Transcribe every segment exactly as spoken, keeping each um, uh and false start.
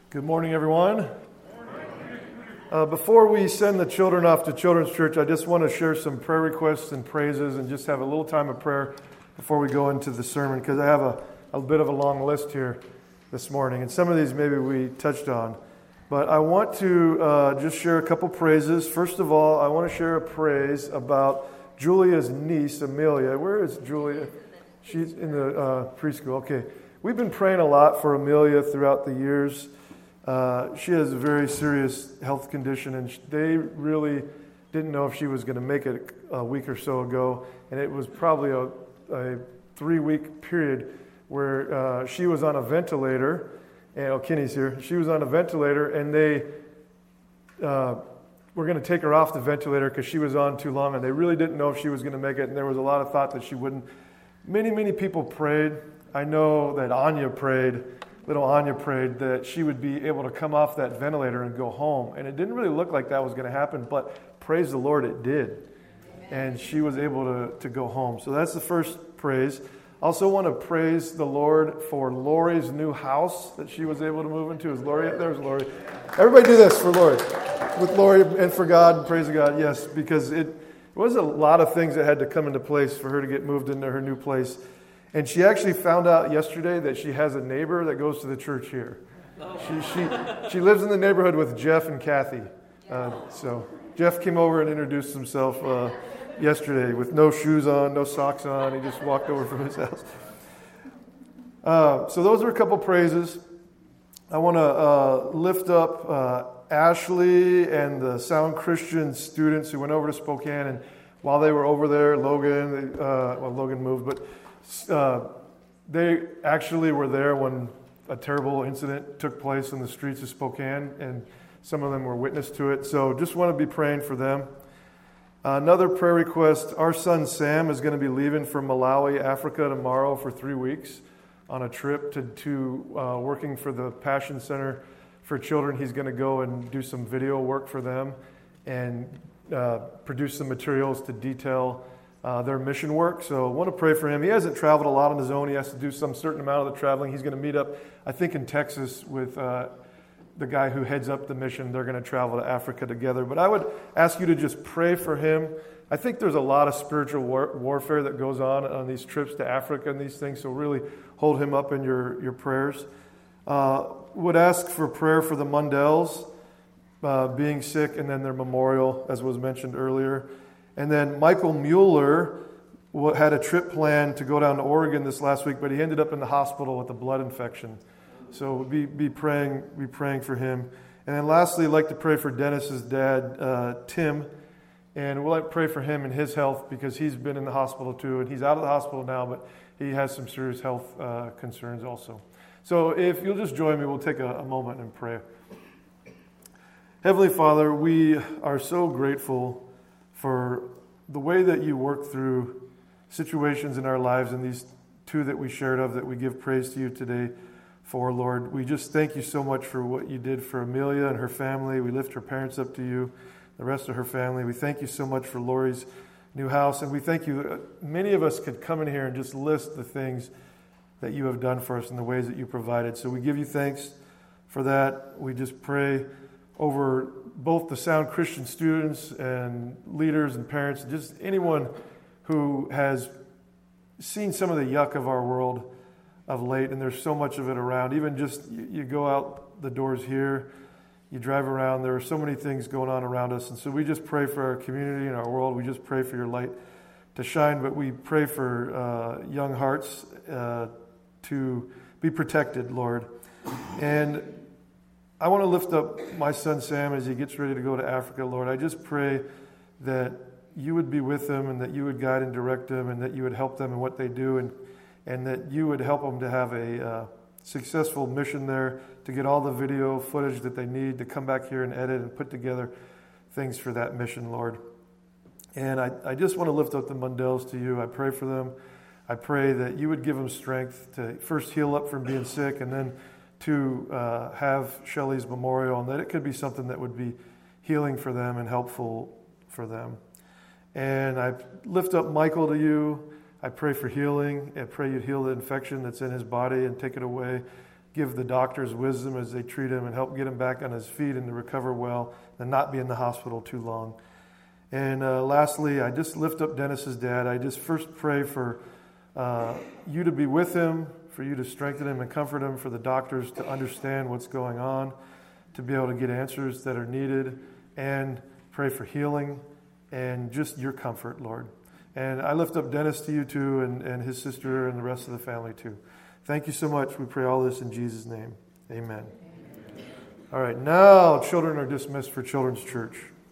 Good morning, everyone. Uh, before we send the children off to Children's Church, I just want to share some prayer requests and praises and just have a little time of prayer before we go into the sermon, because I have a, a bit of a long list here this morning, and some of these maybe we touched on. But I want to uh, just share a couple praises. First of all, I want to share a praise about Julia's niece, Amelia. Where is Julia? She's in the uh, preschool. Okay. We've been praying a lot for Amelia throughout the years. Uh, she has a very serious health condition, and they really didn't know if she was going to make it a week or so ago. And it was probably a, a three-week period where uh, she was on a ventilator. And, oh, Kenny's here. She was on a ventilator, and they uh, were going to take her off the ventilator because she was on too long, and they really didn't know if she was going to make it, and there was a lot of thought that she wouldn't. Many, many people prayed. I know that Anya prayed. Little Anya prayed that she would be able to come off that ventilator and go home. And it didn't really look like that was going to happen, but praise the Lord, it did. And she was able to, to go home. So that's the first praise. Also want to praise the Lord for Lori's new house that she was able to move into. Is Lori? There's Lori. Everybody do this for Lori. With Lori and for God, praise God, yes, because it, it was a lot of things that had to come into place for her to get moved into her new place. And she actually found out yesterday that she has a neighbor that goes to the church here. She she she lives in the neighborhood with Jeff and Kathy. Uh, so Jeff came over and introduced himself uh, yesterday with no shoes on, no socks on. He just walked over from his house. Uh, so those are a couple praises. I want to uh, lift up uh, Ashley and the Sound Christian students who went over to Spokane. And while they were over there, Logan, uh, well, Logan moved, but Uh, they actually were there when a terrible incident took place in the streets of Spokane, and some of them were witness to it. So just want to be praying for them. Uh, another prayer request, our son Sam is going to be leaving for Malawi, Africa tomorrow for three weeks on a trip to, to uh, working for the Passion Center for Children. He's going to go and do some video work for them and uh, produce some materials to detail Uh, their mission work. So I want to pray for him. He hasn't traveled a lot on his own. He has to do some certain amount of the traveling. He's going to meet up, I think, in Texas with uh, the guy who heads up the mission. They're going to travel to Africa together. But I would ask you to just pray for him. I think there's a lot of spiritual war- warfare that goes on on these trips to Africa and these things. So really hold him up in your, your prayers. Uh, would ask for prayer for the Mundells uh, being sick, and then their memorial, as was mentioned earlier. And then Michael Mueller had a trip planned to go down to Oregon this last week, but he ended up in the hospital with a blood infection. So be be praying, be praying for him. And then lastly, I'd like to pray for Dennis's dad, uh, Tim, and we'll like pray for him and his health because he's been in the hospital too, and he's out of the hospital now, but he has some serious health uh, concerns also. So if you'll just join me, we'll take a, a moment and pray. Heavenly Father, we are so grateful for the way that you work through situations in our lives, and these two that we shared of that we give praise to you today for, Lord. We just thank you so much for what you did for Amelia and her family. We lift her parents up to you, the rest of her family. We thank you so much for Lori's new house, and we thank you. Many of us could come in here and just list the things that you have done for us and the ways that you provided. So we give you thanks for that. We just pray over both the Sound Christian students and leaders and parents, just anyone who has seen some of the yuck of our world of late, and there's so much of it around. Even just, you, you go out the doors here, you drive around, there are so many things going on around us, and so we just pray for our community and our world. We just pray for your light to shine, but we pray for uh, young hearts uh, to be protected, Lord. And I want to lift up my son Sam as he gets ready to go to Africa, Lord. I just pray that you would be with him and that you would guide and direct them and that you would help them in what they do and, and that you would help them to have a uh, successful mission there, to get all the video footage that they need to come back here and edit and put together things for that mission, Lord. And I, I just want to lift up the Mundells to you. I pray for them. I pray that you would give them strength to first heal up from being sick and then to uh, have Shelley's memorial, and that it could be something that would be healing for them and helpful for them. And I lift up Michael to you. I pray for healing. I pray you'd heal the infection that's in his body and take it away. give the doctors wisdom as they treat him and help get him back on his feet and to recover well and not be in the hospital too long. And uh, lastly, I just lift up Dennis's dad. I just first pray for uh, you to be with him, for you to strengthen him and comfort him, for the doctors to understand what's going on, to be able to get answers that are needed, and pray for healing and just your comfort, Lord. And I lift up Dennis to you too, and, and his sister and the rest of the family too. Thank you so much. We pray all this in Jesus' name. Amen. All right, now children are dismissed for Children's Church.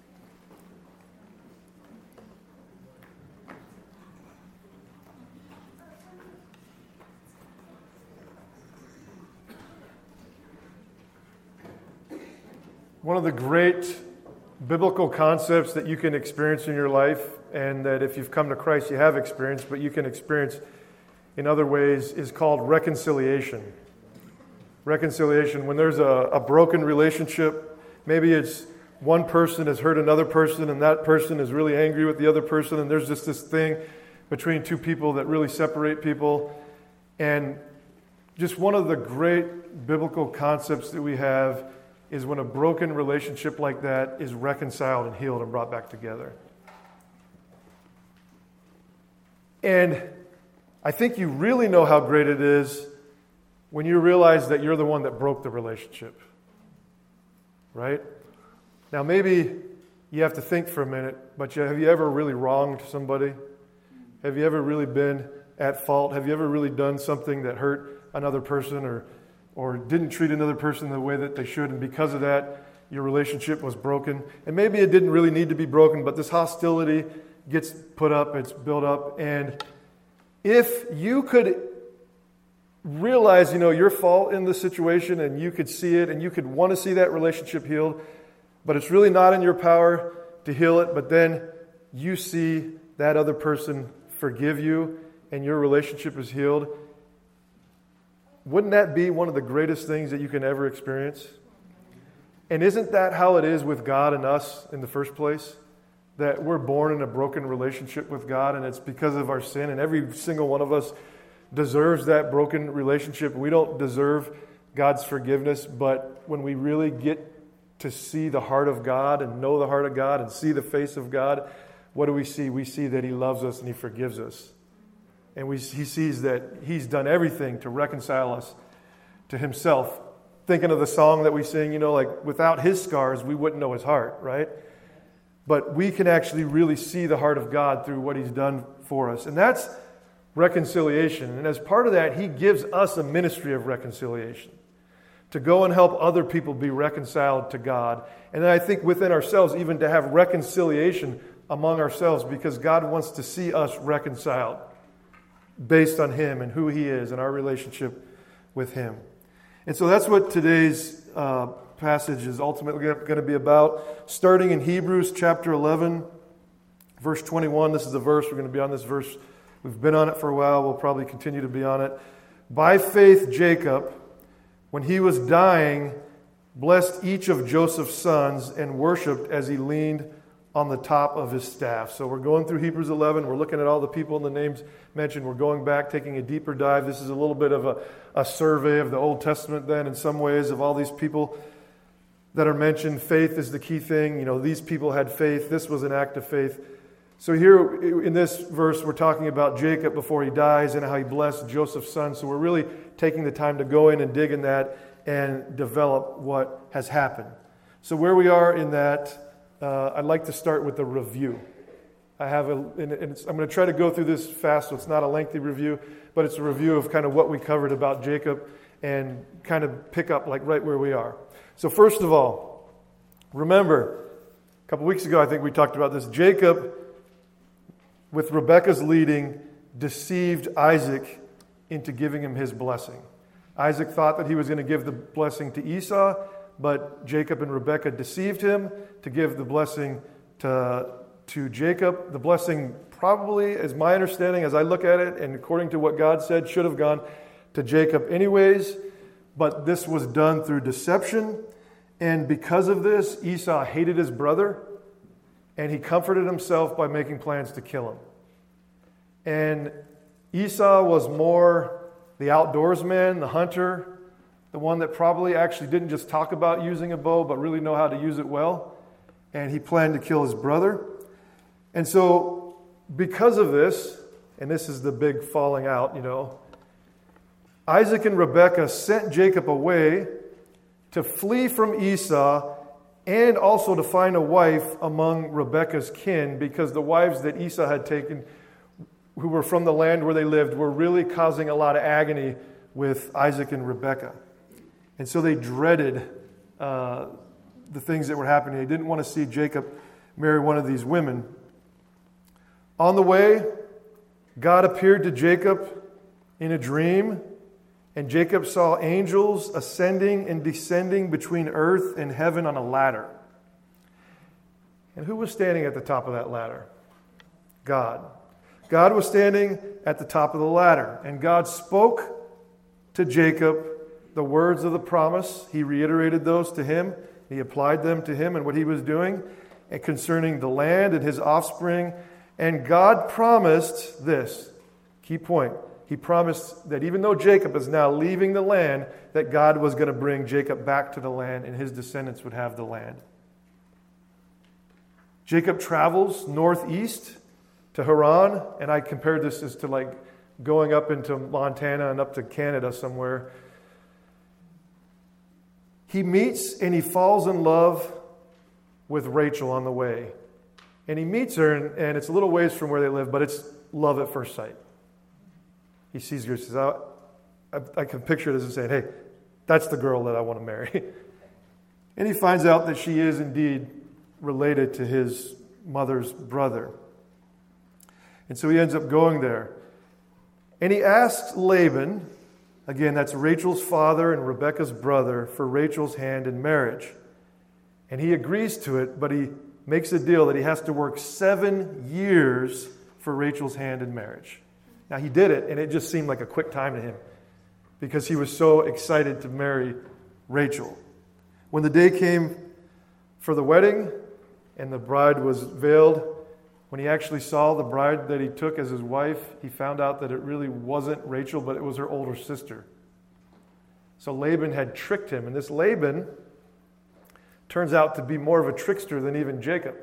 One of the great biblical concepts that you can experience in your life, and that if you've come to Christ you have experienced, but you can experience in other ways, is called reconciliation. Reconciliation, when there's a, a broken relationship, maybe it's one person has hurt another person and that person is really angry with the other person, and there's just this thing between two people that really separate people. And just one of the great biblical concepts that we have is when a broken relationship like that is reconciled and healed and brought back together. And I think you really know how great it is when you realize that you're the one that broke the relationship. Right? Now maybe you have to think for a minute, but have you ever really wronged somebody? Have you ever really been at fault? Have you ever really done something that hurt another person or or didn't treat another person the way that they should, and because of that, your relationship was broken? And maybe it didn't really need to be broken, but this hostility gets put up, it's built up, and if you could realize, you know, your fault in the situation, and you could see it, and you could want to see that relationship healed, but it's really not in your power to heal it, but then you see that other person forgive you, and your relationship is healed, wouldn't that be one of the greatest things that you can ever experience? And isn't that how it is with God and us in the first place? That we're born in a broken relationship with God, and it's because of our sin, and every single one of us deserves that broken relationship. We don't deserve God's forgiveness, but when we really get to see the heart of God and know the heart of God and see the face of God, what do we see? We see that He loves us and He forgives us. And we, He sees that He's done everything to reconcile us to Himself. Thinking of the song that we sing, you know, like, without His scars, we wouldn't know His heart, right? But we can actually really see the heart of God through what He's done for us. And that's reconciliation. And as part of that, He gives us a ministry of reconciliation to go and help other people be reconciled to God. And then I think within ourselves, even to have reconciliation among ourselves, because God wants to see us reconciled based on Him and who He is and our relationship with Him. And so that's what today's uh, passage is ultimately going to be about. Starting in Hebrews chapter eleven, verse twenty-one. This is the verse. We're going to be on this verse. We've been on it for a while. We'll probably continue to be on it. By faith, Jacob, when he was dying, blessed each of Joseph's sons and worshipped as he leaned on the top of his staff. So we're going through Hebrews eleven. We're looking at all the people and the names mentioned. We're going back, taking a deeper dive. This is a little bit of a, a survey of the Old Testament then, in some ways, of all these people that are mentioned. Faith is the key thing. You know, these people had faith. This was an act of faith. So here in this verse, we're talking about Jacob before he dies and how he blessed Joseph's son. So we're really taking the time to go in and dig in that and develop what has happened. So where we are in that, Uh, I'd like to start with a review. I have a, and it's, I'm going to try to go through this fast, so it's not a lengthy review, but it's a review of kind of what we covered about Jacob and kind of pick up like right where we are. So first of all, remember, a couple weeks ago I think we talked about this. Jacob, with Rebekah's leading, deceived Isaac into giving him his blessing. Isaac thought that he was going to give the blessing to Esau, but Jacob and Rebekah deceived him to give the blessing to, to Jacob. The blessing probably, as my understanding, as I look at it, and according to what God said, should have gone to Jacob anyways. But this was done through deception. And because of this, Esau hated his brother, and he comforted himself by making plans to kill him. And Esau was more the outdoorsman, the hunter, the one that probably actually didn't just talk about using a bow, but really know how to use it well. And he planned to kill his brother. And so, because of this, and this is the big falling out, you know, Isaac and Rebekah sent Jacob away to flee from Esau and also to find a wife among Rebekah's kin, because the wives that Esau had taken, who were from the land where they lived, were really causing a lot of agony with Isaac and Rebekah. And so they dreaded uh, the things that were happening. They didn't want to see Jacob marry one of these women. On the way, God appeared to Jacob in a dream, and Jacob saw angels ascending and descending between earth and heaven on a ladder. And who was standing at the top of that ladder? God. God was standing at the top of the ladder, and God spoke to Jacob the words of the promise. He reiterated those to him. He applied them to him and what he was doing, and concerning the land and his offspring. And God promised this, key point. He promised that even though Jacob is now leaving the land, that God was going to bring Jacob back to the land and his descendants would have the land. Jacob travels northeast to Haran, and I compared this as to like going up into Montana and up to Canada somewhere. He meets and he falls in love with Rachel on the way. And he meets her, and, and it's a little ways from where they live, but it's love at first sight. He sees her, he says, I, I, I can picture it as saying, hey, that's the girl that I want to marry. And he finds out that she is indeed related to his mother's brother. And so he ends up going there. And he asks Laban, again, that's Rachel's father and Rebekah's brother, for Rachel's hand in marriage. And he agrees to it, but he makes a deal that he has to work seven years for Rachel's hand in marriage. Now, he did it, and it just seemed like a quick time to him because he was so excited to marry Rachel. When the day came for the wedding and the bride was veiled, when he actually saw the bride that he took as his wife, he found out that it really wasn't Rachel, but it was her older sister. So Laban had tricked him, and this Laban turns out to be more of a trickster than even Jacob.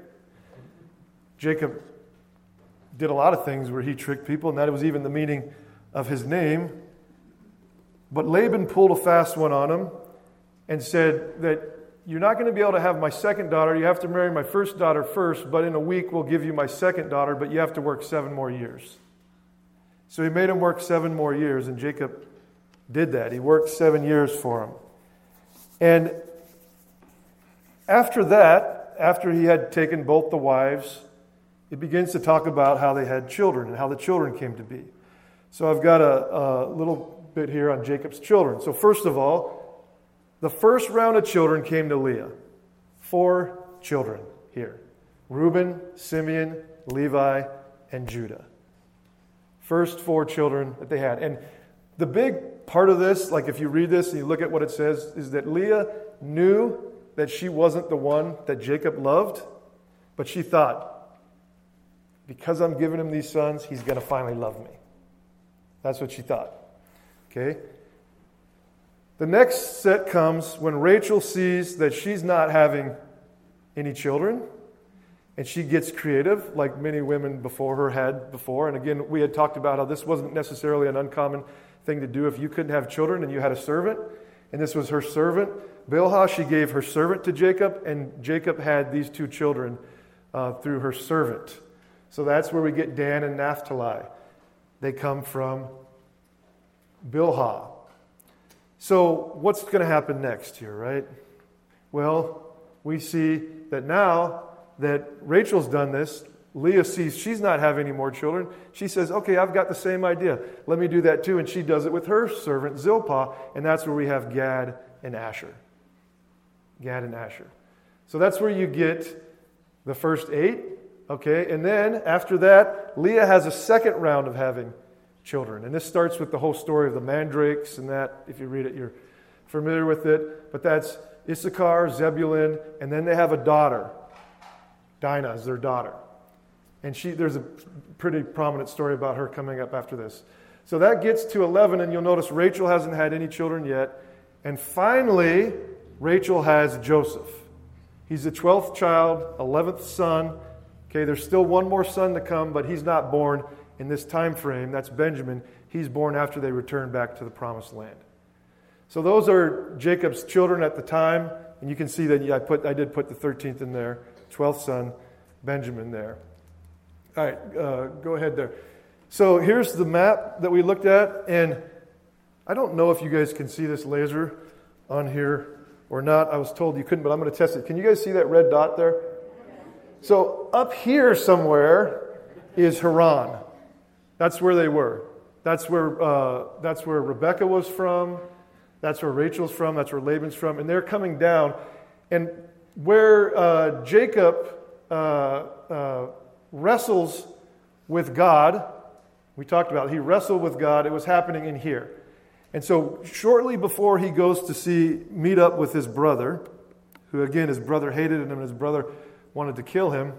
Jacob did a lot of things where he tricked people, and that was even the meaning of his name. But Laban pulled a fast one on him and said that you're not going to be able to have my second daughter. You have to marry my first daughter first, but in a week we'll give you my second daughter, but you have to work seven more years. So he made him work seven more years, and Jacob did that. He worked seven years for him. And after that, after he had taken both the wives, it begins to talk about how they had children and how the children came to be. So I've got a, a little bit here on Jacob's children. So first of all, the first round of children came to Leah. Four children here. Reuben, Simeon, Levi, and Judah. First four children that they had. And the big part of this, like if you read this and you look at what it says, is that Leah knew that she wasn't the one that Jacob loved, but she thought, because I'm giving him these sons, he's going to finally love me. That's what she thought. Okay? The next set comes when Rachel sees that she's not having any children, and she gets creative, like many women before her had before. And again, we had talked about how this wasn't necessarily an uncommon thing to do if you couldn't have children and you had a servant, and this was her servant. Bilhah, she gave her servant to Jacob, and Jacob had these two children uh, through her servant. So that's where we get Dan and Naphtali. They come from Bilhah. So what's going to happen next here, right? Well, we see that now that Rachel's done this, Leah sees she's not having any more children. She says, okay, I've got the same idea. Let me do that too. And she does it with her servant Zilpah, and that's where we have Gad and Asher. Gad and Asher. So that's where you get the first eight. Okay, and then after that, Leah has a second round of having children. And this starts with the whole story of the mandrakes and that. If you read it, you're familiar with it. But that's Issachar, Zebulun, and then they have a daughter. Dinah is their daughter. And she there's a pretty prominent story about her coming up after this. So that gets to eleven, and you'll notice Rachel hasn't had any children yet. And finally, Rachel has Joseph. He's the twelfth child, eleventh son. Okay, there's still one more son to come, but he's not born in this time frame. That's Benjamin. He's born after they return back to the promised land. So those are Jacob's children at the time, and you can see that yeah, I put I did put the thirteenth in there, twelfth son, Benjamin there. All right, uh, go ahead there. So here's the map that we looked at, and I don't know if you guys can see this laser on here or not. I was told you couldn't, but I'm going to test it. Can you guys see that red dot there? So up here somewhere is Haran. That's where they were. That's where uh, that's where Rebekah was from. That's where Rachel's from. That's where Laban's from. And they're coming down. And where uh, Jacob uh, uh, wrestles with God, we talked about it. He wrestled with God. It was happening in here. And so shortly before he goes to see, meet up with his brother, who again, his brother hated him and his brother wanted to kill him,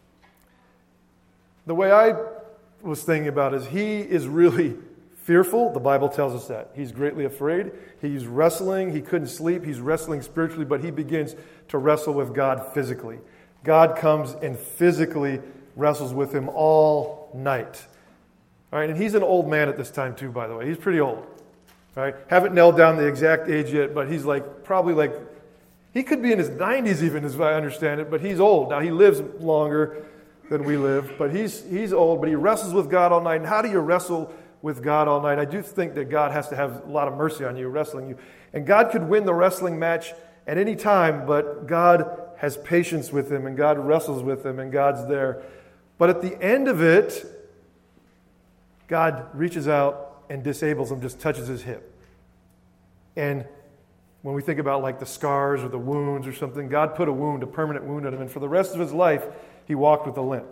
the way I was thinking about it is he is really fearful. The Bible tells us that. He's greatly afraid. He's wrestling. He couldn't sleep. He's wrestling spiritually, but he begins to wrestle with God physically. God comes and physically wrestles with him all night. All right, and he's an old man at this time too, by the way. He's pretty old. All right, haven't nailed down the exact age yet, but he's like probably like, he could be in his nineties even, as I understand it, but he's old. Now, he lives longer than we live, but he's he's old, but he wrestles with God all night. And how do you wrestle with God all night? I do think that God has to have a lot of mercy on you, wrestling you. And God could win the wrestling match at any time, but God has patience with him, and God wrestles with him, and God's there. But at the end of it, God reaches out and disables him, just touches his hip. And when we think about like the scars or the wounds or something, God put a wound, a permanent wound on him, and for the rest of his life, he walked with a limp.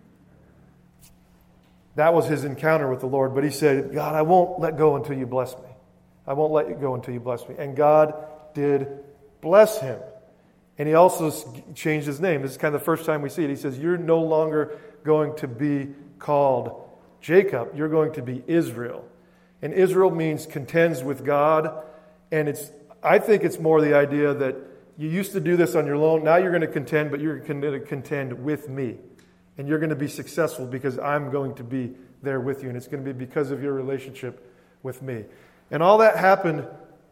That was his encounter with the Lord. But he said, God, I won't let go until you bless me. I won't let you go until you bless me. And God did bless him. And he also changed his name. This is kind of the first time we see it. He says, you're no longer going to be called Jacob. You're going to be Israel. And Israel means contends with God. And it's, I think it's more the idea that you used to do this on your own. Now you're going to contend, but you're going to contend with me. And you're going to be successful because I'm going to be there with you. And it's going to be because of your relationship with me. And all that happened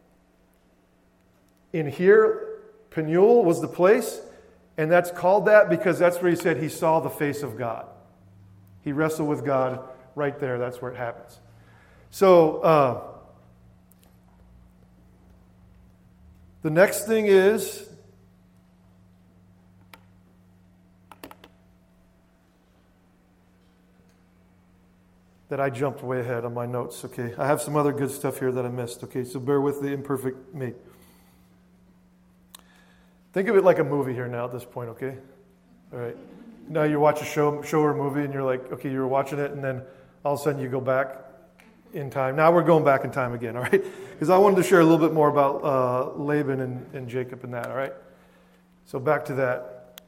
in here. Peniel was the place. And that's called that because that's where he said he saw the face of God. He wrestled with God right there. That's where it happens. So, uh, the next thing is that I jumped way ahead on my notes, okay? I have some other good stuff here that I missed, okay? So bear with the imperfect me. Think of it like a movie here now at this point, okay? All right. Now you watch a show, show or a movie and you're like, okay, you were watching it and then all of a sudden you go back in time. Now we're going back in time again, all right? Because I wanted to share a little bit more about uh, Laban and, and Jacob and that, all right? So back to that.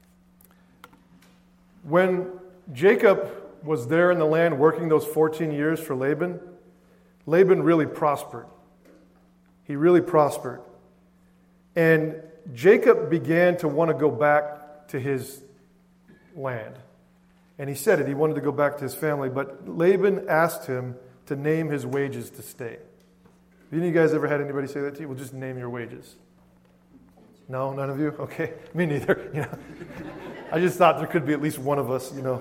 When Jacob was there in the land working those fourteen years for Laban, Laban really prospered. He really prospered. And Jacob began to want to go back to his land. And he said it, he wanted to go back to his family, but Laban asked him to name his wages to stay. Have any of you guys ever had anybody say that to you? Well, just name your wages. No, none of you? Okay, me neither. You know, I just thought there could be at least one of us, you know.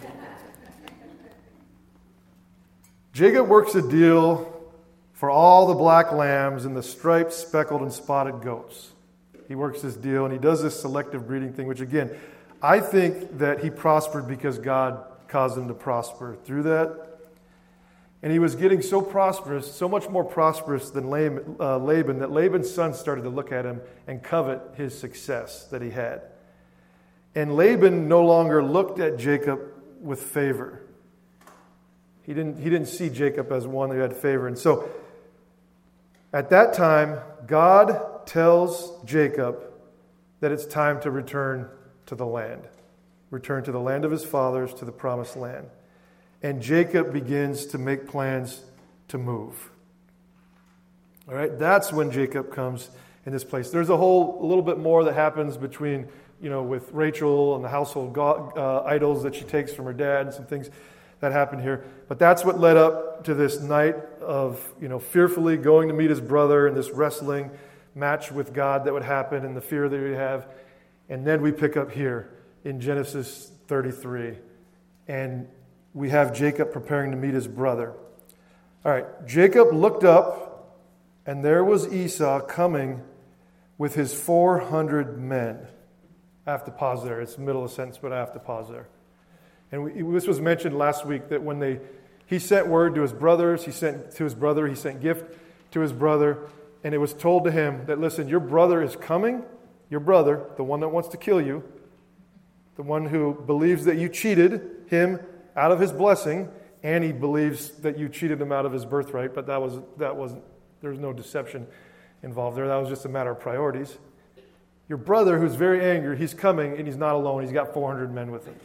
Jacob works a deal for all the black lambs and the striped, speckled, and spotted goats. He works this deal, and he does this selective breeding thing, which again, I think that he prospered because God caused him to prosper through that. And he was getting so prosperous, so much more prosperous than Laban, that Laban's son started to look at him and covet his success that he had. And Laban no longer looked at Jacob with favor. He didn't, he didn't see Jacob as one who had favor. And so at that time, God tells Jacob that it's time to return to the land. Return to the land of his fathers, to the promised land. And Jacob begins to make plans to move. All right, that's when Jacob comes in this place. There's a whole a little bit more that happens between, you know, with Rachel and the household god, uh, idols that she takes from her dad and some things that happened here. But that's what led up to this night of, you know, fearfully going to meet his brother and this wrestling match with God that would happen and the fear that we have. And then we pick up here in Genesis thirty-three. And we have Jacob preparing to meet his brother. All right, Jacob looked up, and there was Esau coming with his four hundred men. I have to pause there. It's the middle of the sentence, but I have to pause there. And we, this was mentioned last week that when they he sent word to his brothers, he sent to his brother, he sent gift to his brother, and it was told to him that, listen, your brother is coming, your brother, the one that wants to kill you, the one who believes that you cheated him out of his blessing, and he believes that you cheated him out of his birthright, but that was that wasn't there was no deception involved there. That was just a matter of priorities. Your brother, who's very angry, he's coming, and he's not alone. He's got four hundred men with him.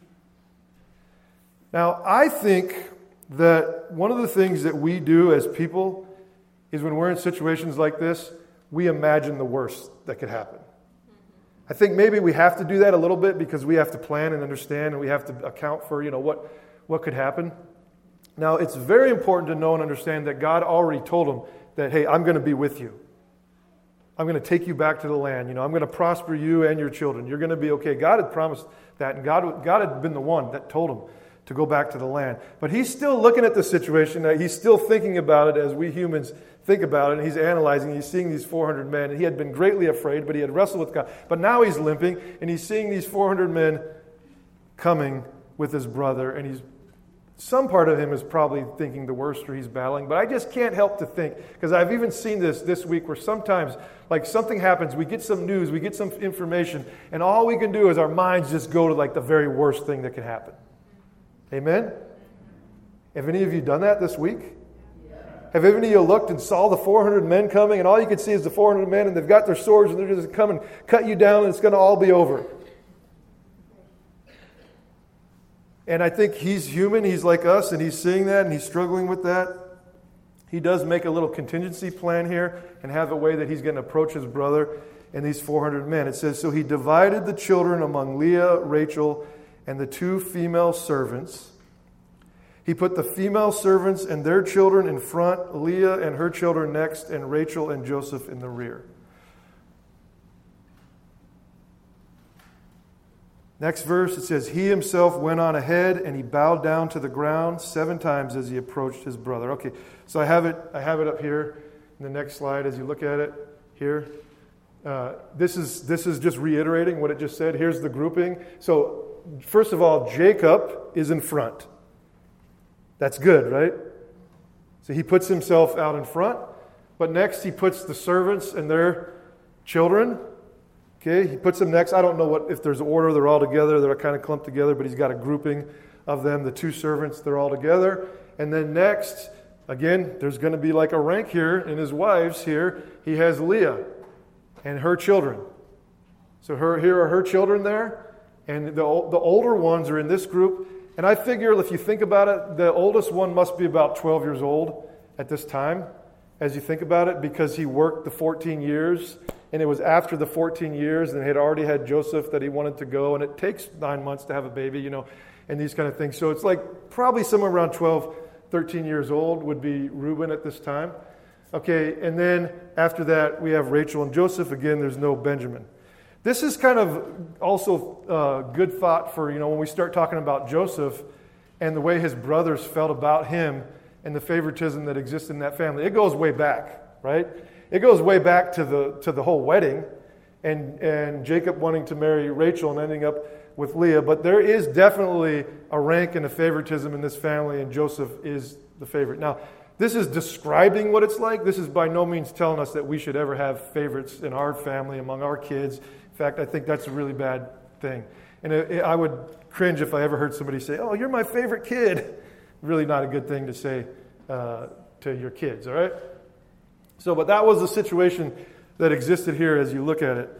Now, I think that one of the things that we do as people is when we're in situations like this, we imagine the worst that could happen. I think maybe we have to do that a little bit because we have to plan and understand, and we have to account for, you know, what, what could happen. Now, it's very important to know and understand that God already told him that, hey, I'm going to be with you. I'm going to take you back to the land. You know, I'm going to prosper you and your children. You're going to be okay. God had promised that, and God, God had been the one that told him to go back to the land. But he's still looking at the situation. He's still thinking about it as we humans think about it. And he's analyzing. He's seeing these four hundred men. And he had been greatly afraid, but he had wrestled with God. But now he's limping, and he's seeing these four hundred men coming with his brother. And he's some part of him is probably thinking the worst, or he's battling. But I just can't help to think, because I've even seen this this week where sometimes, like, something happens, we get some news, we get some information, and all we can do is our minds just go to, like, the very worst thing that could happen. Amen? Have any of you done that this week? Have any of you looked and saw the four hundred men coming, and all you can see is the four hundred men, and they've got their swords, and they're just coming, cut you down, and it's going to all be over? And I think he's human, he's like us, and he's seeing that, and he's struggling with that. He does make a little contingency plan here and have a way that he's going to approach his brother and these four hundred men. It says, so he divided the children among Leah, Rachel, and the two female servants. He put the female servants and their children in front, Leah and her children next, and Rachel and Joseph in the rear. Next verse, it says, he himself went on ahead, and he bowed down to the ground seven times as he approached his brother. Okay, so I have it I have it up here in the next slide as you look at it here. Uh, this is this is just reiterating what it just said. Here's the grouping. So, first of all, Jacob is in front. That's good, right? So he puts himself out in front. But next he puts the servants and their children. Okay, he puts them next. I don't know what if there's order. They're all together. They're kind of clumped together, but he's got a grouping of them. The two servants, they're all together. And then next, again, there's going to be like a rank here in his wives here. He has Leah and her children. So her here are her children there. And the, the older ones are in this group. And I figure if you think about it, the oldest one must be about twelve years old at this time, as you think about it, because he worked the fourteen years. And it was after the fourteen years, and he had already had Joseph that he wanted to go. And it takes nine months to have a baby, you know, and these kind of things. So it's like probably somewhere around twelve, thirteen years old would be Reuben at this time. Okay, and then after that, we have Rachel and Joseph. Again, there's no Benjamin. This is kind of also uh, good thought for, you know, when we start talking about Joseph and the way his brothers felt about him and the favoritism that exists in that family. It goes way back, right? It goes way back to the to the whole wedding and, and Jacob wanting to marry Rachel and ending up with Leah. But there is definitely a rank and a favoritism in this family, and Joseph is the favorite. Now, this is describing what it's like. This is by no means telling us that we should ever have favorites in our family, among our kids. In fact, I think that's a really bad thing. And it, it, I would cringe if I ever heard somebody say, oh, you're my favorite kid. Really not a good thing to say uh, to your kids, all right? So, but that was the situation that existed here as you look at it.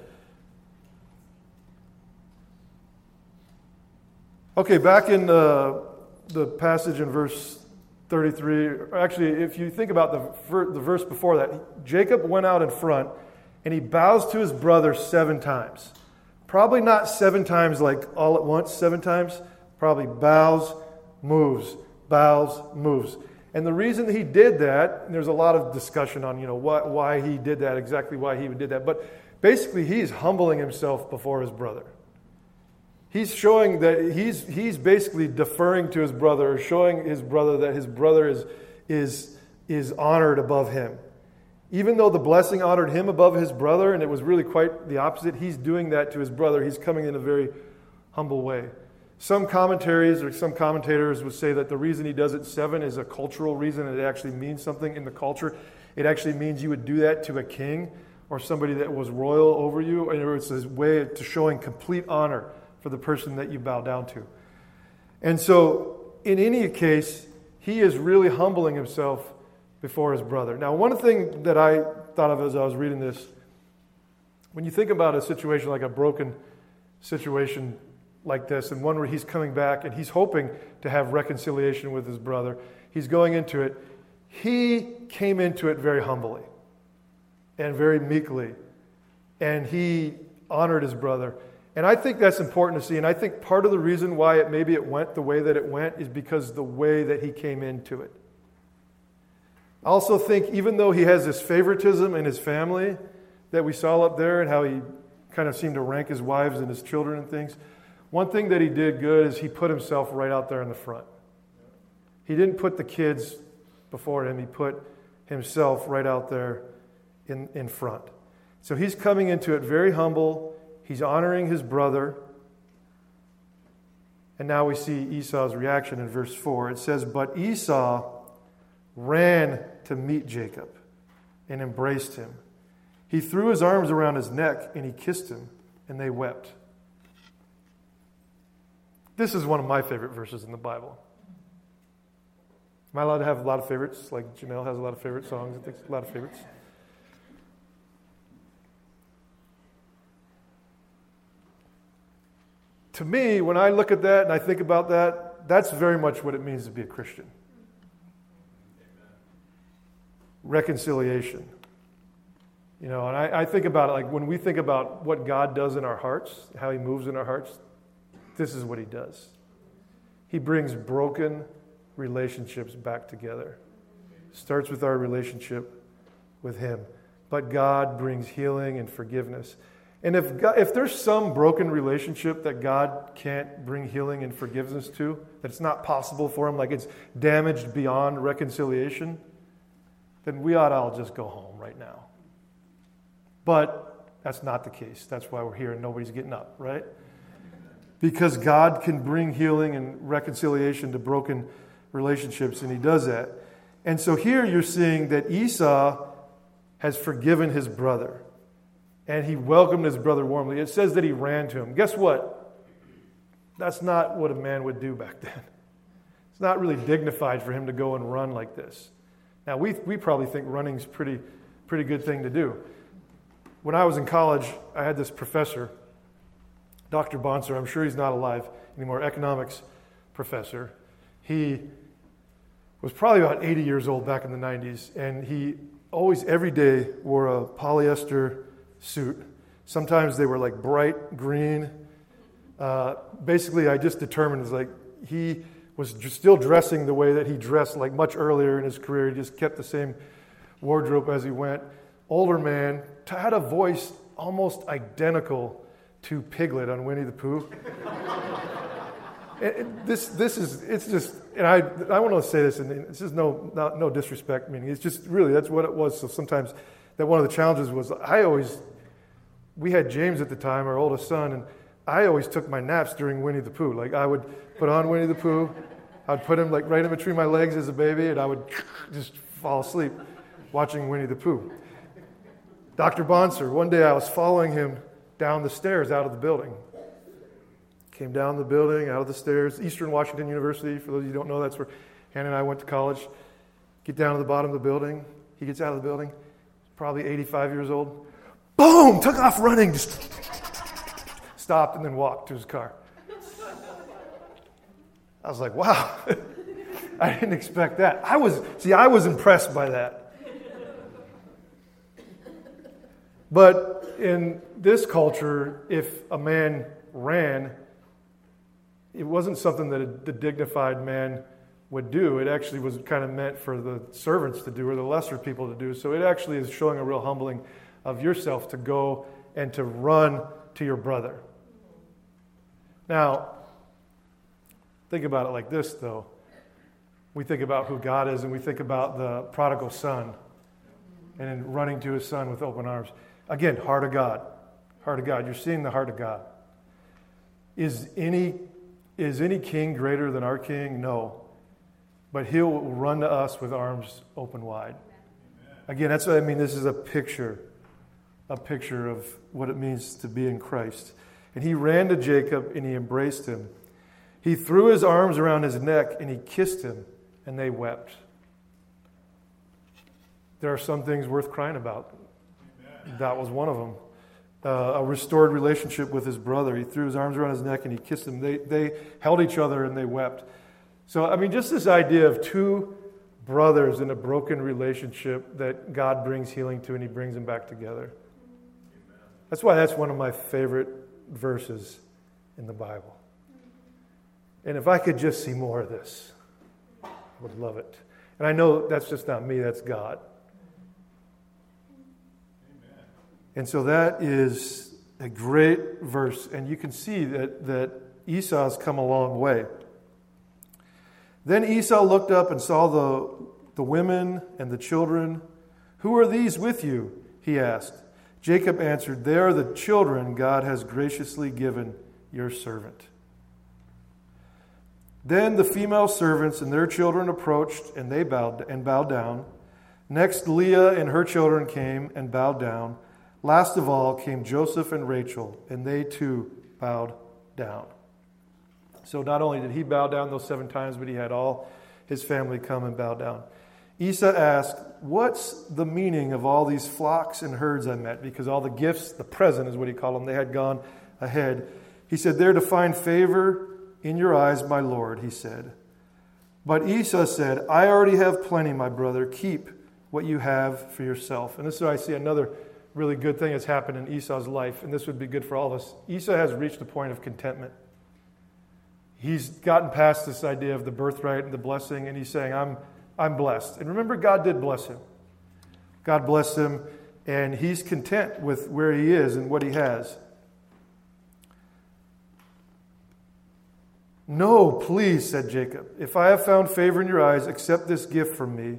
Okay, back in uh, the passage in verse thirty-three, or actually, if you think about the, the verse before that, Jacob went out in front and he bows to his brother seven times. Probably not seven times like all at once, seven times. Probably bows, moves, bows, moves. And the reason he did that, and there's a lot of discussion on, you know, why, why he did that, exactly why he did that. But basically, he's humbling himself before his brother. He's showing that he's he's basically deferring to his brother, or showing his brother that his brother is is is honored above him. Even though the blessing honored him above his brother, and it was really quite the opposite, he's doing that to his brother. He's coming in a very humble way. Some commentaries or some commentators would say that the reason he does it seven is a cultural reason, and it actually means something in the culture. It actually means you would do that to a king or somebody that was royal over you, and it's a way to showing complete honor for the person that you bow down to. And so, in any case, he is really humbling himself before his brother. Now, one thing that I thought of as I was reading this, when you think about a situation like a broken situation like this, and one where he's coming back and he's hoping to have reconciliation with his brother, he's going into it, he came into it very humbly and very meekly, and he honored his brother. And I think that's important to see, and I think part of the reason why it maybe it went the way that it went is because the way that he came into it. I also think even though he has this favoritism in his family that we saw up there and how he kind of seemed to rank his wives and his children and things, one thing that he did good is he put himself right out there in the front. He didn't put the kids before him. He put himself right out there in, in front. So he's coming into it very humble. He's honoring his brother. And now we see Esau's reaction in verse four. It says, "But Esau ran to meet Jacob and embraced him. He threw his arms around his neck and he kissed him, and they wept." This is one of my favorite verses in the Bible. Am I allowed to have a lot of favorites? Like Janelle has a lot of favorite songs and things, a lot of favorites. To me, when I look at that and I think about that, that's very much what it means to be a Christian. Reconciliation. You know, and I, I think about it like when we think about what God does in our hearts, how he moves in our hearts, this is what he does. He brings broken relationships back together. Starts with our relationship with him. But God brings healing and forgiveness. And if God, if there's some broken relationship that God can't bring healing and forgiveness to, that it's not possible for him, like it's damaged beyond reconciliation, then we ought to all just go home right now. But that's not the case. That's why we're here and nobody's getting up, right? Because God can bring healing and reconciliation to broken relationships, and he does that. And so here you're seeing that Esau has forgiven his brother, and he welcomed his brother warmly. It says that he ran to him. Guess what? That's not what a man would do back then. It's not really dignified for him to go and run like this. Now, we we probably think running's pretty pretty good thing to do. When I was in college, I had this professor, Doctor Bonser. I'm sure he's not alive anymore, economics professor. He was probably about eighty years old back in the nineties, and he always, every day, wore a polyester suit. Sometimes they were like bright green. Uh, basically, I just determined it's like he was just still dressing the way that he dressed like much earlier in his career. He just kept the same wardrobe as he went. Older man, had a voice almost identical to Piglet on Winnie the Pooh. it, it, this this is it's just, and I I want to say this, and this is no not, no disrespect, meaning it's just really that's what it was. So sometimes that one of the challenges was I always we had James at the time, our oldest son, and I always took my naps during Winnie the Pooh. Like I would put on Winnie the Pooh, I'd put him like right in between my legs as a baby, and I would just fall asleep watching Winnie the Pooh. Doctor Bonser, one day I was following him down the stairs out of the building. Came down the building, out of the stairs, Eastern Washington University. For those of you who don't know, that's where Hannah and I went to college. Get down to the bottom of the building. He gets out of the building, probably eighty-five years old. Boom! Took off running. Just stopped and then walked to his car. I was like, wow. I didn't expect that. I was, see, I was impressed by that. But in this culture, if a man ran, it wasn't something that a, the dignified man would do. It actually was kind of meant for the servants to do or the lesser people to do. So it actually is showing a real humbling of yourself to go and to run to your brother. Now, think about it like this, though. We think about who God is, and we think about the prodigal son and running to his son with open arms. Again, heart of God. Heart of God. You're seeing the heart of God. Is any, is any king greater than our king? No. But he'll run to us with arms open wide. Again, that's what I mean. This is a picture, a picture of what it means to be in Christ. And he ran to Jacob and he embraced him. He threw his arms around his neck and he kissed him, and they wept. There are some things worth crying about. Amen. That was one of them. Uh, a restored relationship with his brother. He threw his arms around his neck and he kissed him. They, they held each other and they wept. So, I mean, just this idea of two brothers in a broken relationship that God brings healing to and he brings them back together. Amen. That's why that's one of my favorite verses in the Bible. And if I could just see more of this, I would love it. And I know that's just not me, that's God. Amen. And so that is a great verse. And you can see that, that Esau's come a long way. Then Esau looked up and saw the, the women and the children. "Who are these with you?" he asked. Jacob answered, "They are the children God has graciously given your servant." Then the female servants and their children approached, and they bowed and bowed down. Next, Leah and her children came and bowed down. Last of all came Joseph and Rachel, and they too bowed down. So not only did he bow down those seven times, but he had all his family come and bow down. Esau asked, "What's the meaning of all these flocks and herds I met?" Because all the gifts, the present is what he called them, they had gone ahead. He said, "They're to find favor in your eyes, my Lord," he said. But Esau said, "I already have plenty, my brother. Keep what you have for yourself." And this is where I see another really good thing that's happened in Esau's life, and this would be good for all of us. Esau has reached a point of contentment. He's gotten past this idea of the birthright and the blessing, and he's saying, I'm, I'm blessed. And remember, God did bless him. God blessed him, and he's content with where he is and what he has. "No, please," said Jacob. "If I have found favor in your eyes, accept this gift from me."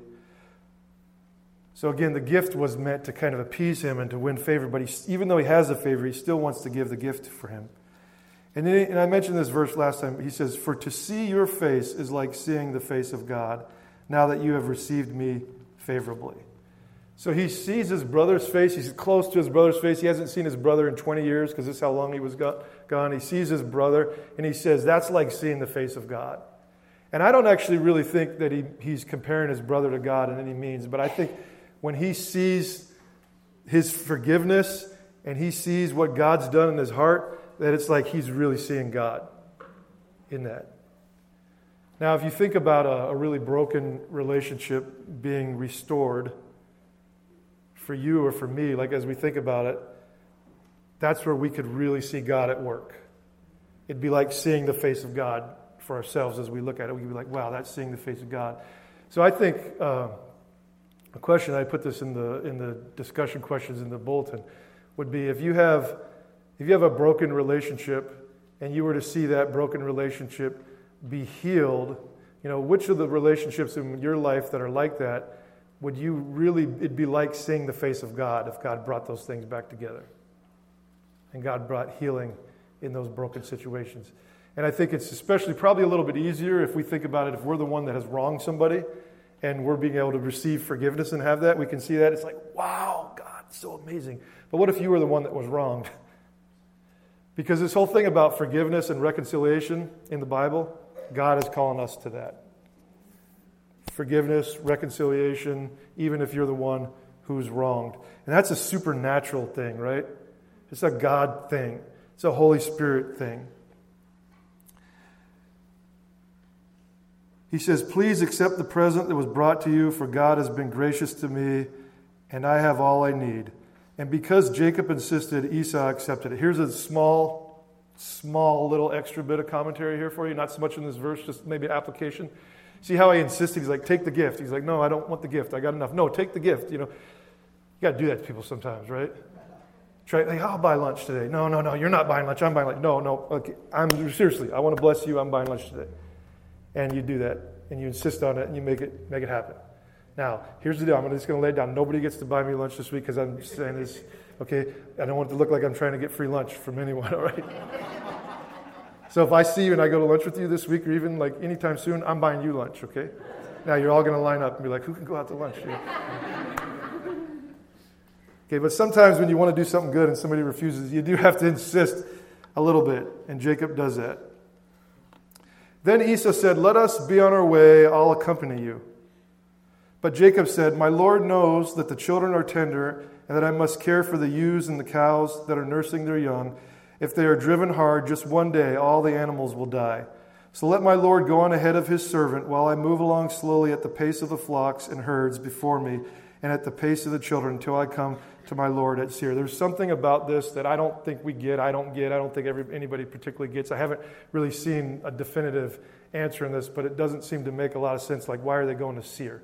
So again, the gift was meant to kind of appease him and to win favor, but he, even though he has the favor, he still wants to give the gift for him. And, then, and I mentioned this verse last time. He says, "For to see your face is like seeing the face of God, now that you have received me favorably." So he sees his brother's face. He's close to his brother's face. He hasn't seen his brother in twenty years because this is how long he was gone. He sees his brother, and he says, that's like seeing the face of God. And I don't actually really think that he, he's comparing his brother to God in any means, but I think when he sees his forgiveness and he sees what God's done in his heart, that it's like he's really seeing God in that. Now, if you think about a, a really broken relationship being restored for you or for me, like as we think about it, that's where we could really see God at work. It'd be like seeing the face of God for ourselves as we look at it. We could be like, wow, that's seeing the face of God. So I think uh, a question, I put this in the in the discussion questions in the bulletin, would be if you have if you have a broken relationship and you were to see that broken relationship be healed, you know, which of the relationships in your life that are like that would you really, it'd be like seeing the face of God if God brought those things back together. And God brought healing in those broken situations. And I think it's especially probably a little bit easier if we think about it, if we're the one that has wronged somebody and we're being able to receive forgiveness and have that, we can see that. It's like, wow, God, so amazing. But what if you were the one that was wronged? Because this whole thing about forgiveness and reconciliation in the Bible, God is calling us to that. Forgiveness, reconciliation, even if you're the one who's wronged. And that's a supernatural thing, right? It's a God thing. It's a Holy Spirit thing. He says, please accept the present that was brought to you, for God has been gracious to me, and I have all I need. And because Jacob insisted, Esau accepted it. Here's a small, small little extra bit of commentary here for you. Not so much in this verse, just maybe an application. See how he insisted? He's like, take the gift. He's like, no, I don't want the gift. I got enough. No, take the gift. You know, you got to do that to people sometimes, right? Try, like, I'll buy lunch today. No, no, no, you're not buying lunch. I'm buying lunch. No, no, okay. I'm seriously, I want to bless you. I'm buying lunch today. And you do that, and you insist on it, and you make it make it happen. Now, here's the deal. I'm just going to lay it down. Nobody gets to buy me lunch this week because I'm saying this, okay? I don't want it to look like I'm trying to get free lunch from anyone, all right? So if I see you and I go to lunch with you this week or even like anytime soon, I'm buying you lunch, okay? Now, you're all going to line up and be like, who can go out to lunch? Yeah. Okay, but sometimes when you want to do something good and somebody refuses, you do have to insist a little bit, and Jacob does that. Then Esau said, let us be on our way, I'll accompany you. But Jacob said, my Lord knows that the children are tender and that I must care for the ewes and the cows that are nursing their young. If they are driven hard, just one day all the animals will die. So let my Lord go on ahead of his servant while I move along slowly at the pace of the flocks and herds before me and at the pace of the children until I come to my Lord at Seir. There's something about this that I don't think we get, I don't get, I don't think every, anybody particularly gets. I haven't really seen a definitive answer in this, but it doesn't seem to make a lot of sense. Like, why are they going to Seir?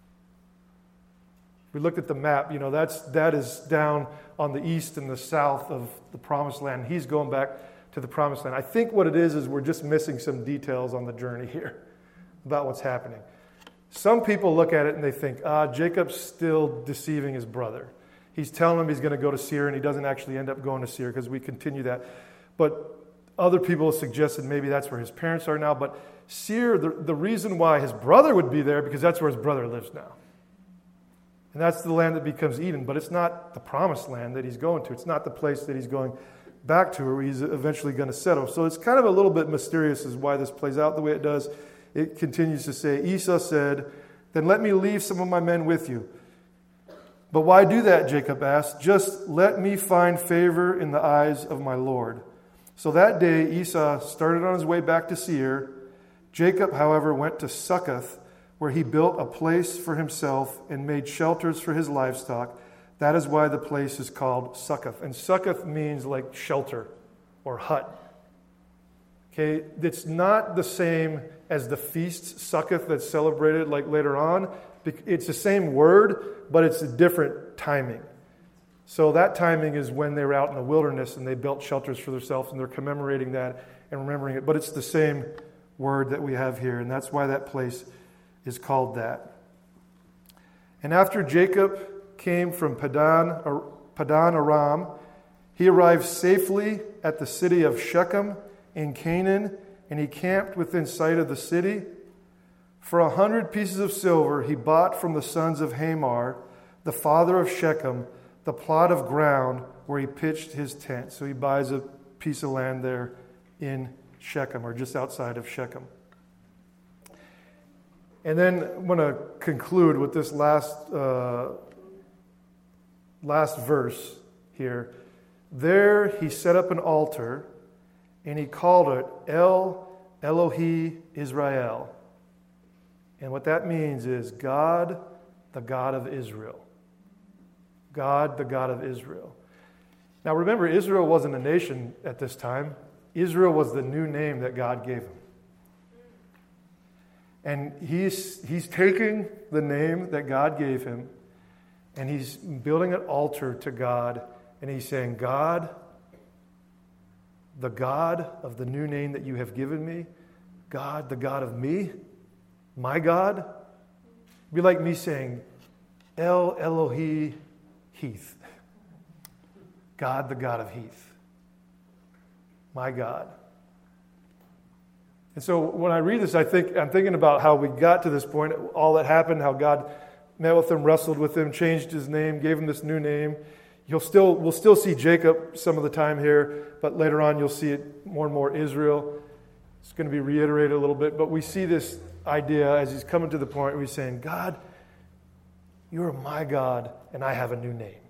We looked at the map, you know, that's that is down on the east and the south of the Promised Land. He's going back to the Promised Land. I think what it is is we're just missing some details on the journey here about what's happening. Some people look at it and they think, ah, Jacob's still deceiving his brother. He's telling him he's going to go to Seir, and he doesn't actually end up going to Seir because we continue that. But other people have suggested maybe that's where his parents are now. But Seir, the, the reason why his brother would be there, because that's where his brother lives now. And that's the land that becomes Eden, but it's not the promised land that he's going to. It's not the place that he's going back to where he's eventually going to settle. So it's kind of a little bit mysterious as why this plays out the way it does. It continues to say, Esau said, then let me leave some of my men with you. But why do that, Jacob asked. Just let me find favor in the eyes of my Lord. So that day Esau started on his way back to Seir. Jacob, however, went to Succoth, where he built a place for himself and made shelters for his livestock. That is why the place is called Succoth. And Succoth means like shelter or hut. Okay, it's not the same as the feast Succoth that's celebrated like later on. It's the same word, but it's a different timing. So that timing is when they were out in the wilderness and they built shelters for themselves, and they're commemorating that and remembering it. But it's the same word that we have here, and that's why that place is called that. And after Jacob came from Padan, Padan Aram, he arrived safely at the city of Shechem in Canaan, and he camped within sight of the city. For a hundred pieces of silver he bought from the sons of Hamor, the father of Shechem, the plot of ground where he pitched his tent. So he buys a piece of land there in Shechem, or just outside of Shechem. And then I'm going to conclude with this last uh, last verse here. There he set up an altar, and he called it El Elohi Israel. And what that means is God, the God of Israel. God, the God of Israel. Now remember, Israel wasn't a nation at this time. Israel was the new name that God gave him. And he's he's taking the name that God gave him, and he's building an altar to God, and he's saying, God, the God of the new name that you have given me, God, the God of me, my God. It'd be like me saying, El Elohi Heath. God, the God of Heath. My God. And so when I read this, I think I'm thinking about how we got to this point, all that happened, how God met with him, wrestled with him, changed his name, gave him this new name. You'll still we'll still see Jacob some of the time here, but later on you'll see it more and more Israel. It's going to be reiterated a little bit, but we see this idea as he's coming to the point where he's saying, God, you are my God, and I have a new name.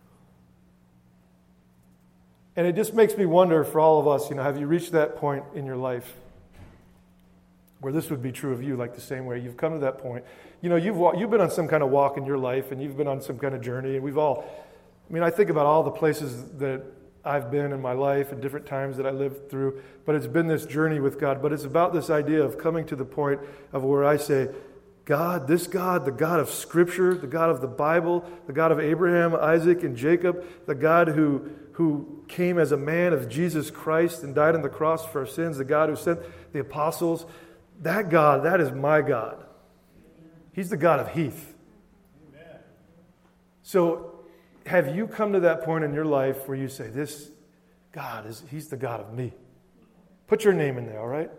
And it just makes me wonder for all of us, you know, have you reached that point in your life where this would be true of you, like the same way you've come to that point. You know, you've walk, you've been on some kind of walk in your life, and you've been on some kind of journey, and we've all, I mean, I think about all the places that I've been in my life and different times that I lived through, but it's been this journey with God. But it's about this idea of coming to the point of where I say, God, this God, the God of Scripture, the God of the Bible, the God of Abraham, Isaac, and Jacob, the God who, who came as a man of Jesus Christ and died on the cross for our sins, the God who sent the apostles, that God, that is my God. He's the God of Heath. Amen. So have you come to that point in your life where you say, this God, is He's the God of me? Put your name in there, all right?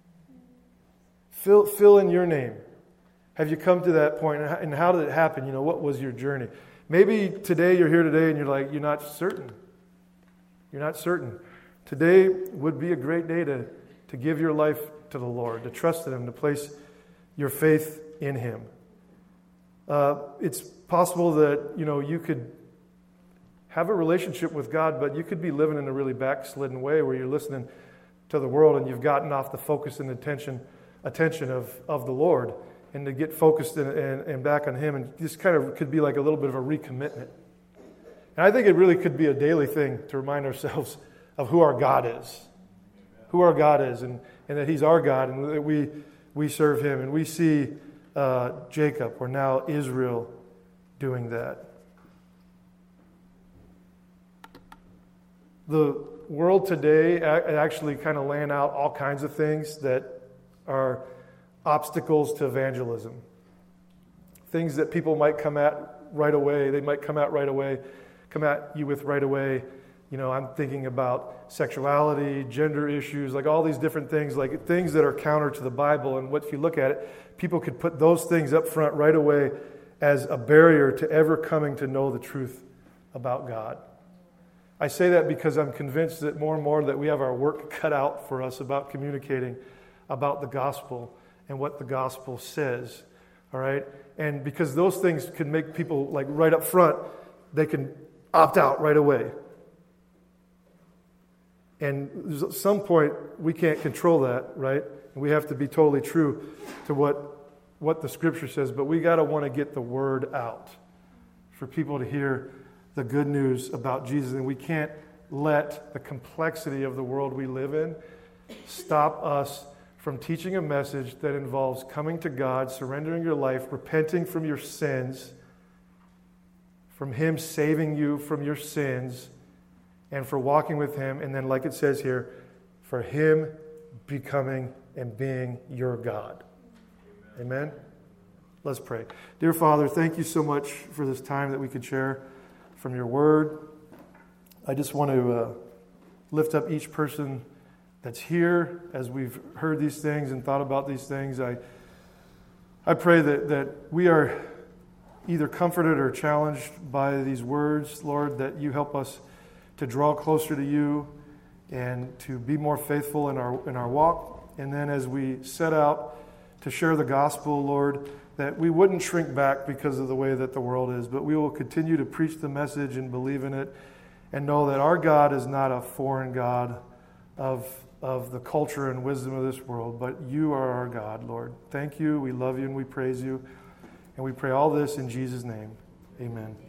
Fill, fill in your name. Have you come to that point? And how did it happen? You know, what was your journey? Maybe today you're here today and you're like, you're not certain. You're not certain. Today would be a great day to, to give your life to the Lord, to trust in Him, to place your faith in Him. Uh, it's possible that, you know, you could have a relationship with God, but you could be living in a really backslidden way where you're listening to the world and you've gotten off the focus and attention, attention of, of the Lord. And to get focused and, and, and back on Him, and just kind of could be like a little bit of a recommitment. And I think it really could be a daily thing to remind ourselves of who our God is, who our God is, and, and that He's our God, and that we we serve Him. And we see uh, Jacob, or now Israel, doing that. The world today actually kind of laying out all kinds of things that are obstacles to evangelism. Things that people might come at right away. They might come at right away, come at you with right away. You know, I'm thinking about sexuality, gender issues, like all these different things, like things that are counter to the Bible. And what if you look at it, people could put those things up front right away as a barrier to ever coming to know the truth about God. I say that because I'm convinced that more and more that we have our work cut out for us about communicating about the gospel and what the gospel says, all right? And because those things can make people, like right up front, they can opt out right away. And at some point, we can't control that, right? And we have to be totally true to what, what the Scripture says, but we got to want to get the word out for people to hear the good news about Jesus. And we can't let the complexity of the world we live in stop us from teaching a message that involves coming to God, surrendering your life, repenting from your sins, from Him saving you from your sins, and for walking with Him, and then like it says here, for Him becoming and being your God. Amen? Amen? Let's pray. Dear Father, thank you so much for this time that we could share from your word. I just want to uh, lift up each person that's here as we've heard these things and thought about these things. I I pray that, that we are either comforted or challenged by these words, Lord, that you help us to draw closer to you and to be more faithful in our in our walk. And then as we set out to share the gospel, Lord, that we wouldn't shrink back because of the way that the world is, but we will continue to preach the message and believe in it and know that our God is not a foreign God of of the culture and wisdom of this world, but you are our God, Lord. Thank you. We love you and we praise you. And we pray all this in Jesus' name. Amen.